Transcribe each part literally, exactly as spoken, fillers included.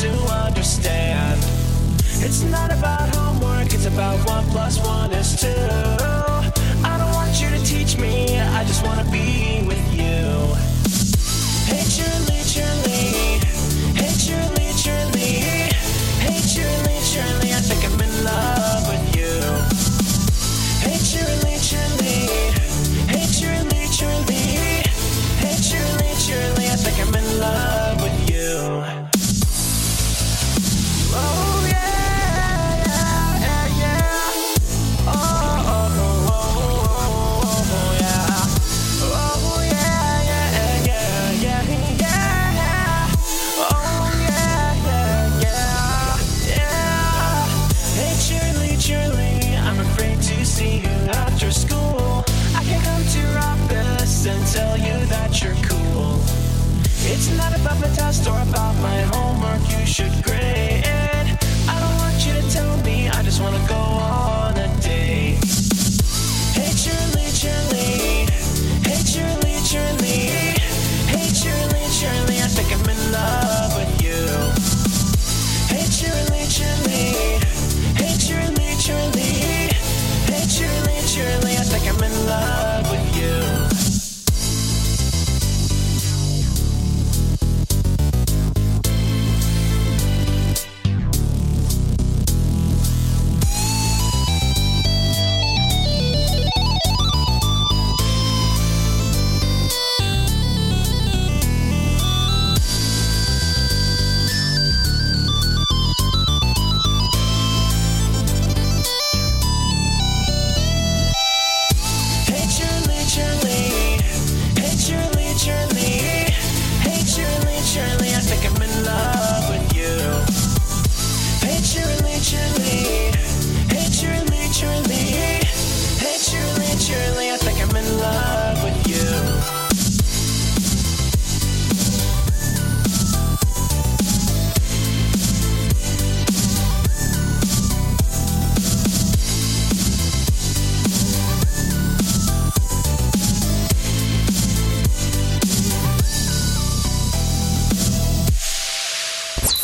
to understand. It's not about homework, it's about one plus one is two. I don't want you to teach me, I just want to be with you. Hey Shirley, Shirley, hey Shirley, Shirley, hey Shirley, Shirley, I think I'm in love with you. Hey Shirley, Shirley, hey Shirley, Shirley, hey Shirley, Shirley, I think I'm in love with you. Oh yeah, yeah, yeah, yeah. Oh, oh, oh, oh, oh, oh, yeah. Oh yeah, yeah, yeah, yeah, yeah. Oh yeah, yeah, yeah, yeah. Hey Shirley, Shirley, I'm afraid to see you after school. I can come to your office and tell you that you're cool. It's not about the test or about my homework you should grade. I don't want you to tell me, I just want to go on a date. Hey Shirley, Shirley, hey Shirley, Shirley, hey Shirley, Shirley, I think I'm in love with you. Hey Shirley, Shirley, hey Shirley, Shirley, hey Shirley, Shirley, I think I'm in love with you.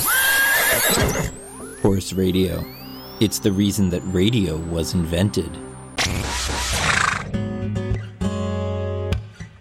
Horse Radio. It's the reason that radio was invented.